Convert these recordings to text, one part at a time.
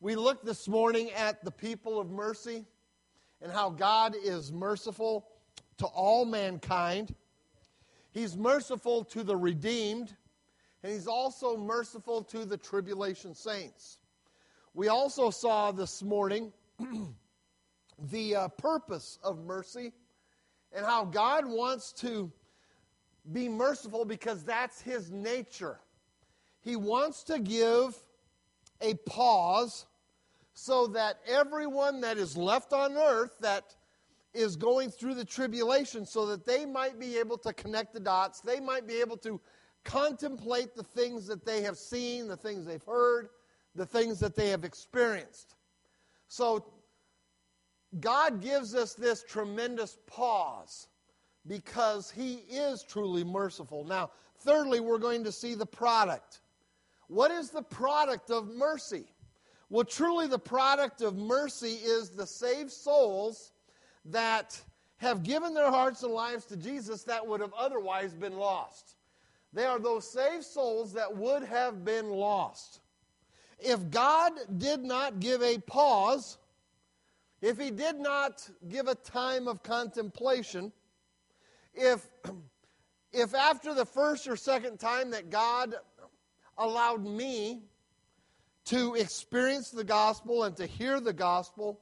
We looked this morning at the people of mercy and how God is merciful to all mankind. He's merciful to the redeemed, and He's also merciful to the tribulation saints. We also saw this morning the purpose of mercy and how God wants to be merciful because that's His nature. He wants to give a pause so that everyone that is left on earth that is going through the tribulation, so that they might be able to connect the dots, they might be able to contemplate the things that they have seen, the things they've heard, the things that they have experienced. So God gives us this tremendous pause because He is truly merciful. Now, thirdly, we're going to see the product. What is the product of mercy? Well, truly the product of mercy is the saved souls that have given their hearts and lives to Jesus that would have otherwise been lost. They are those saved souls that would have been lost. If God did not give a pause, if He did not give a time of contemplation, if after the first or second time that God allowed me to experience the gospel and to hear the gospel,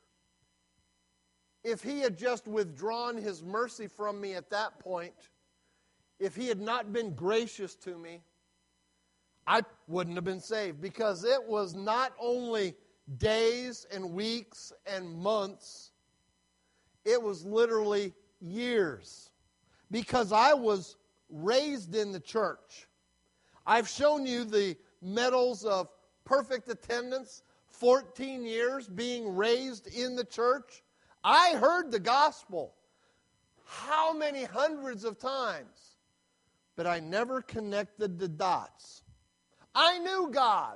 if He had just withdrawn His mercy from me at that point, if He had not been gracious to me, I wouldn't have been saved, because it was not only days and weeks and months, it was literally years, because I was raised in the church. I've shown you the medals of perfect attendance, 14 years being raised in the church. I heard the gospel how many hundreds of times, but I never connected the dots. I knew God,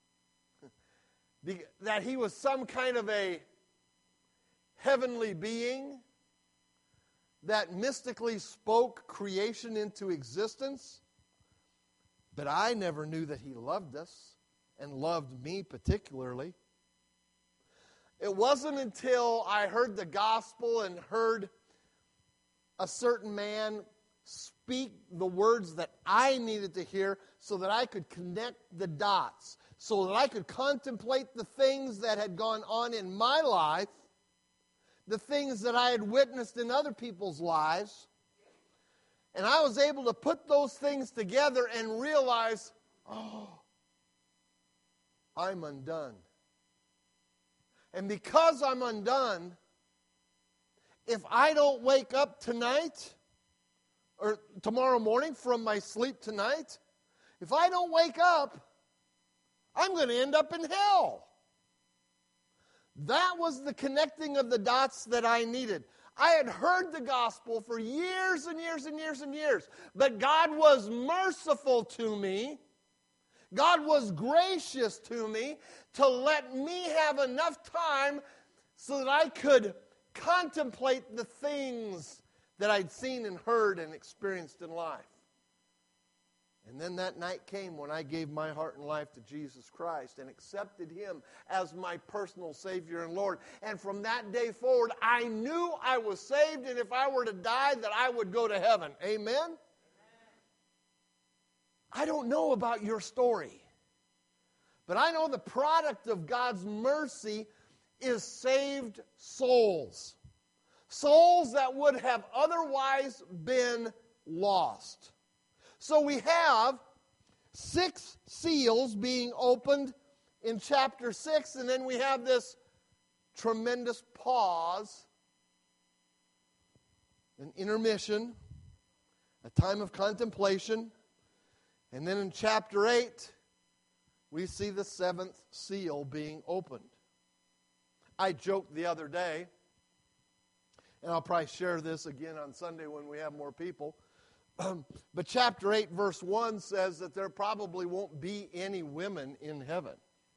that He was some kind of a heavenly being that mystically spoke creation into existence, but I never knew that He loved us and loved me particularly. It wasn't until I heard the gospel and heard a certain man speak the words that I needed to hear so that I could connect the dots, so that I could contemplate the things that had gone on in my life, the things that I had witnessed in other people's lives, and I was able to put those things together and realize, oh, I'm undone. And because I'm undone, if I don't wake up tonight or tomorrow morning from my sleep tonight, if I don't wake up, I'm going to end up in hell. That was the connecting of the dots that I needed. I had heard the gospel for years and years and years and years, but God was merciful to me. God was gracious to me to let me have enough time so that I could contemplate the things that I'd seen and heard and experienced in life. And then that night came when I gave my heart and life to Jesus Christ and accepted Him as my personal Savior and Lord. And from that day forward, I knew I was saved, and if I were to die, that I would go to heaven. Amen? I don't know about your story, but I know the product of God's mercy is saved souls. Souls that would have otherwise been lost. So we have 6 seals being opened in chapter 6, and then we have this tremendous pause, an intermission, a time of contemplation. And then in chapter 8, we see the 7th seal being opened. I joked the other day, and I'll probably share this again on Sunday when we have more people, but chapter 8, verse 1 says that there probably won't be any women in heaven.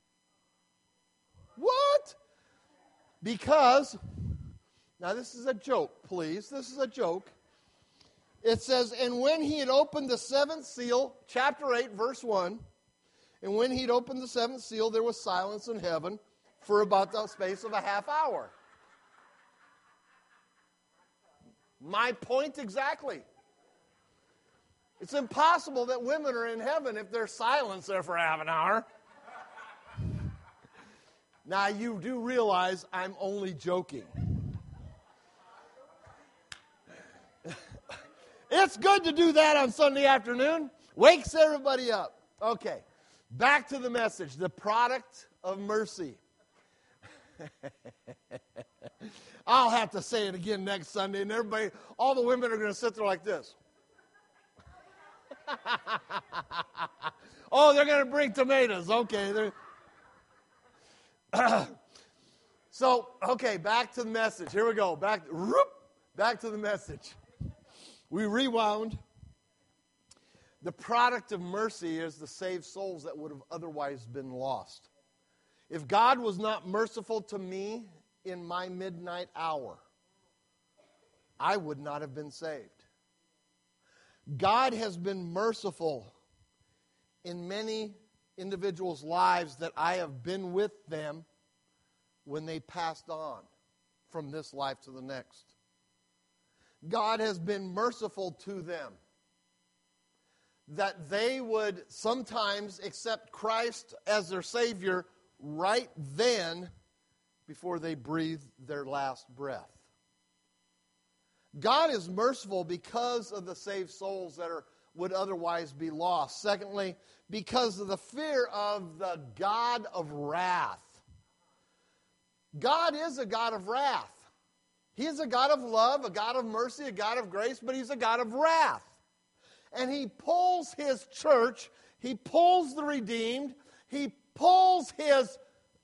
What? Because, now this is a joke, please. This is a joke. It says, and when He had opened the 7th seal, chapter 8, verse 1, And when he'd opened the seventh seal, there was silence in heaven for about the space of a half hour. My point exactly. It's impossible that women are in heaven if there's silence there for half an hour. Now, you do realize I'm only joking. It's good to do that on Sunday afternoon. Wakes everybody up. Okay, back to the message. The product of mercy. I'll have to say it again next Sunday, and everybody, all the women are going to sit there like this. Oh, they're going to bring tomatoes. Okay. So, okay, back to the message. Here we go. Back to the message. We rewound. The product of mercy is the saved souls that would have otherwise been lost. If God was not merciful to me in my midnight hour, I would not have been saved. God has been merciful in many individuals' lives that I have been with them when they passed on from this life to the next. God has been merciful to them that they would sometimes accept Christ as their Savior right then before they breathe their last breath. God is merciful because of the saved souls that would otherwise be lost. Secondly, because of the fear of the God of wrath. God is a God of wrath. He is a God of love, a God of mercy, a God of grace, but He's a God of wrath. And He pulls His church, He pulls the redeemed, He pulls His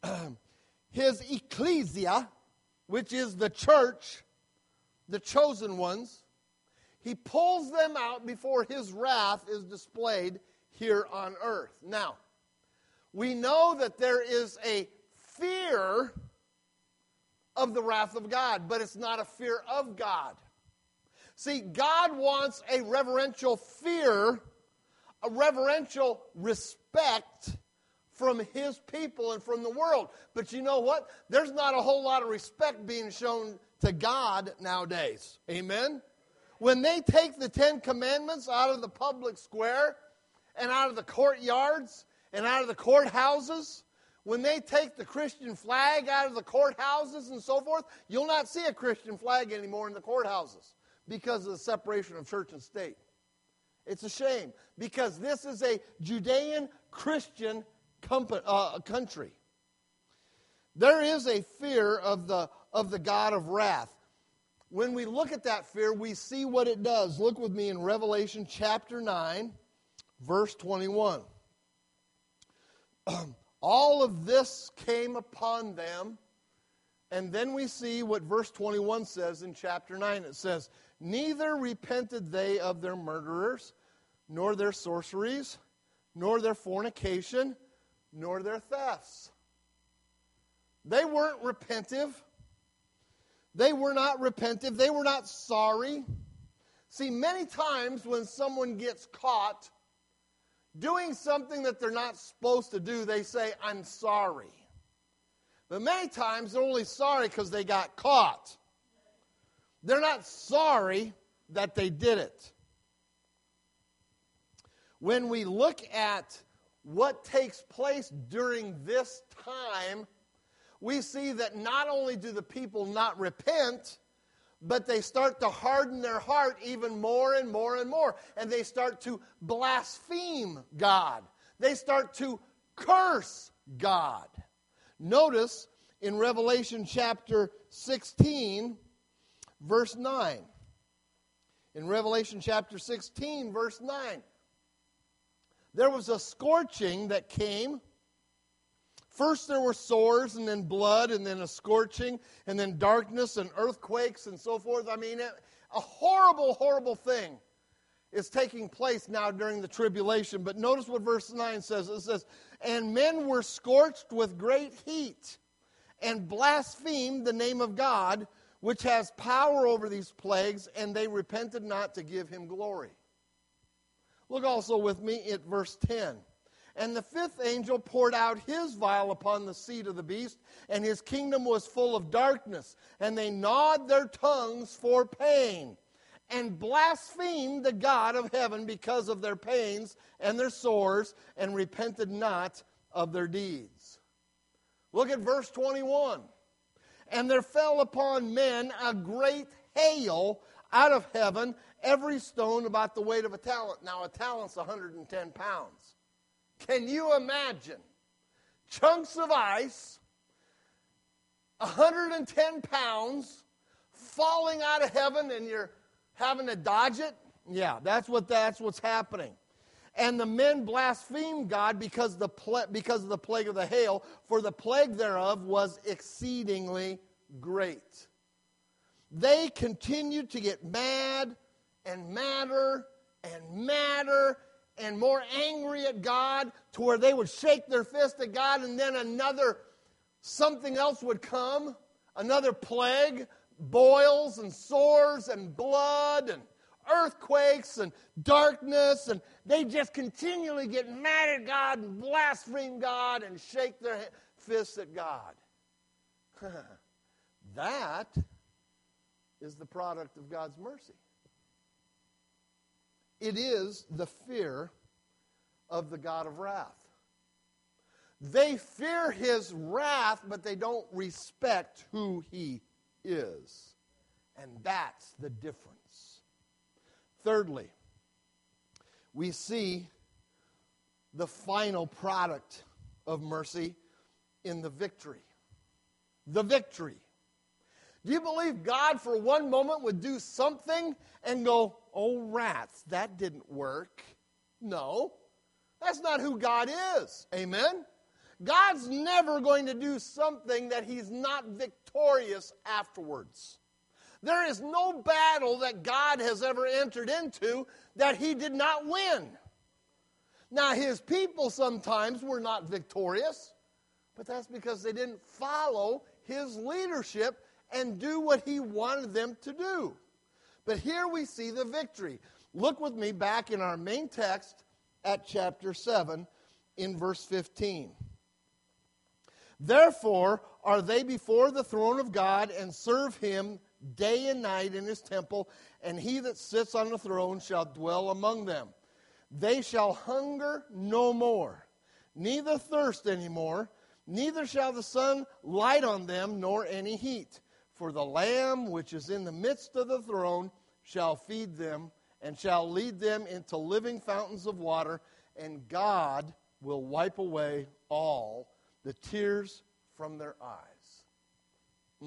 ecclesia, which is the church, the chosen ones. He pulls them out before His wrath is displayed here on earth. Now, we know that there is a fear of the wrath of God, but it's not a fear of God. See, God wants a reverential fear, a reverential respect from His people and from the world. But you know what? There's not a whole lot of respect being shown to God nowadays. Amen? When they take the Ten Commandments out of the public square and out of the courtyards and out of the courthouses, when they take the Christian flag out of the courthouses and so forth, you'll not see a Christian flag anymore in the courthouses because of the separation of church and state. It's a shame because this is a Judean Christian country. There is a fear of the God of wrath. When we look at that fear, we see what it does. Look with me in Revelation chapter 9, verse 21. All of this came upon them, and then we see what verse 21 says in chapter 9. It says, neither repented they of their murderers, nor their sorceries, nor their fornication, nor their thefts. They weren't repentive. They were not repentive. They were not sorry. See, many times when someone gets caught doing something that they're not supposed to do, they say, I'm sorry. But many times they're only sorry because they got caught. They're not sorry that they did it. When we look at what takes place during this time, we see that not only do the people not repent, but they start to harden their heart even more and more and more. And they start to blaspheme God. They start to curse God. Notice in Revelation chapter 16, verse 9. In Revelation chapter 16, verse 9. There was a scorching that came. First there were sores, and then blood, and then a scorching, and then darkness and earthquakes and so forth. I mean, a horrible, horrible thing is taking place now during the tribulation. But notice what verse 9 says. It says, and men were scorched with great heat, and blasphemed the name of God, which has power over these plagues, and they repented not to give Him glory. Look also with me at verse 10. And the fifth angel poured out his vial upon the seat of the beast, and his kingdom was full of darkness. And they gnawed their tongues for pain, and blasphemed the God of heaven because of their pains and their sores, and repented not of their deeds. Look at verse 21. And there fell upon men a great hail out of heaven, every stone about the weight of a talent. Now, a talent's 110 pounds. Can you imagine? Chunks of ice, 110 pounds, falling out of heaven, and you're having to dodge it? Yeah, that's what's happening. And the men blasphemed God because of the plague of the hail, for the plague thereof was exceedingly great. They continued to get mad and madder and madder and more angry at God, to where they would shake their fist at God, and then something else would come, another plague, boils and sores and blood and earthquakes and darkness, and they just continually get mad at God and blaspheme God and shake their fists at God. That is the product of God's mercy. It is the fear of the God of wrath. They fear his wrath, but they don't respect who he is. And that's the difference. Thirdly, we see the final product of mercy in the victory. The victory. Do you believe God for one moment would do something and go, oh, rats, that didn't work? No. That's not who God is. Amen? God's never going to do something that he's not victorious afterwards. There is no battle that God has ever entered into that he did not win. Now, his people sometimes were not victorious, but that's because they didn't follow his leadership and do what he wanted them to do. But here we see the victory. Look with me back in our main text at chapter 7 in verse 15. Therefore are they before the throne of God, and serve him day and night in his temple, and he that sits on the throne shall dwell among them. They shall hunger no more, neither thirst any more, neither shall the sun light on them, nor any heat. For the Lamb which is in the midst of the throne shall feed them, and shall lead them into living fountains of water, and God will wipe away all the tears from their eyes.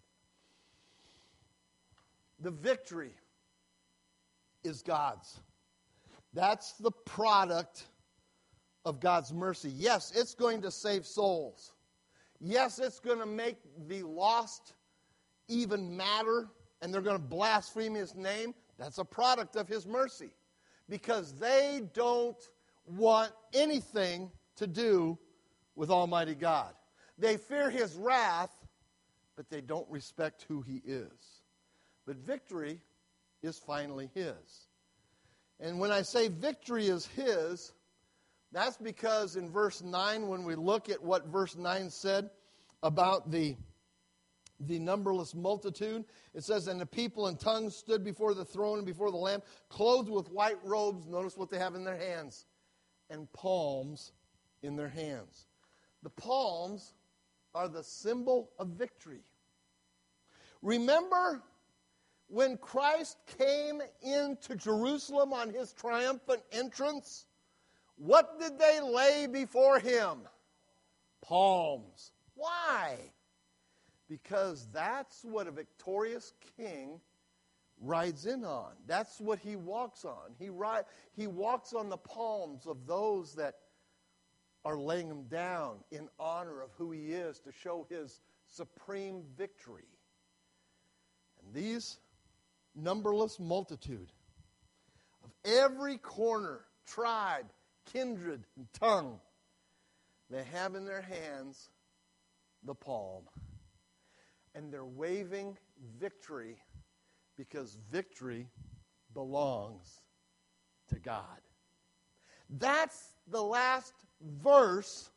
The victory is God's. That's the product of God's mercy. Yes, it's going to save souls. Yes, it's going to make the lost even matter, and they're going to blaspheme his name. That's a product of his mercy, because they don't want anything to do with Almighty God. They fear his wrath, but they don't respect who he is. But victory is finally his. And when I say victory is his, that's because in verse 9, when we look at what verse 9 said about the numberless multitude, it says, and the people in tongues stood before the throne and before the Lamb, clothed with white robes. Notice what they have in their hands. And palms in their hands. The palms are the symbol of victory. Remember when Christ came into Jerusalem on his triumphant entrance? What did they lay before him? Palms. Why? Because that's what a victorious king rides in on. That's what he walks on. He walks on the palms of those that are laying him down in honor of who he is, to show his supreme victory. And these numberless multitude of every corner, tribe, kindred, and tongue, they have in their hands the palm. And they're waving victory, because victory belongs to God. That's the last verse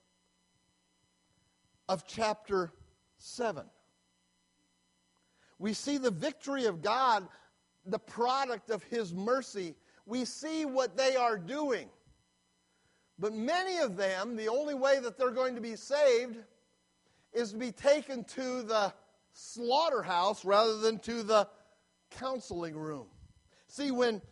of chapter 7. We see the victory of God, the product of His mercy. We see what they are doing. But many of them, the only way that they're going to be saved is to be taken to the slaughterhouse rather than to the counseling room. See, when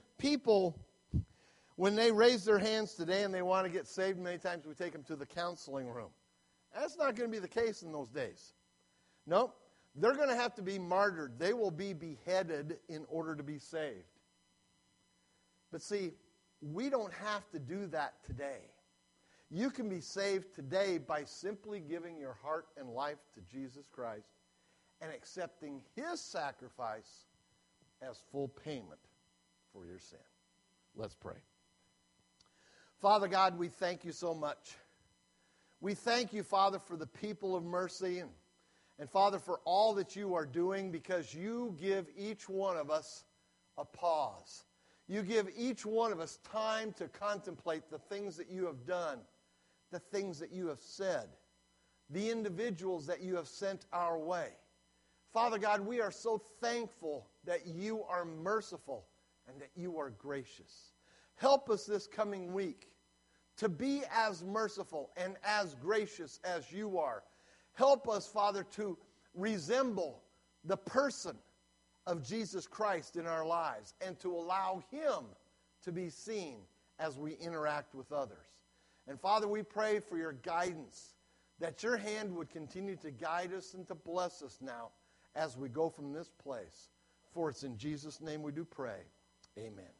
they raise their hands today and they want to get saved, many times we take them to the counseling room. That's not going to be the case in those days. No, they're going to have to be martyred. They will be beheaded in order to be saved. But see, we don't have to do that today. You can be saved today by simply giving your heart and life to Jesus Christ and accepting His sacrifice as full payment for your sin. Let's pray. Father God, we thank You so much. We thank You, Father, for the people of Mercy and Father, for all that You are doing, because You give each one of us a pause. You give each one of us time to contemplate the things that You have done, the things that You have said, the individuals that You have sent our way. Father God, we are so thankful that You are merciful and that You are gracious. Help us this coming week to be as merciful and as gracious as You are. Help us, Father, to resemble the person of Jesus Christ in our lives and to allow Him to be seen as we interact with others. And Father, we pray for Your guidance, that Your hand would continue to guide us and to bless us now as we go from this place. For it's in Jesus' name we do pray. Amen.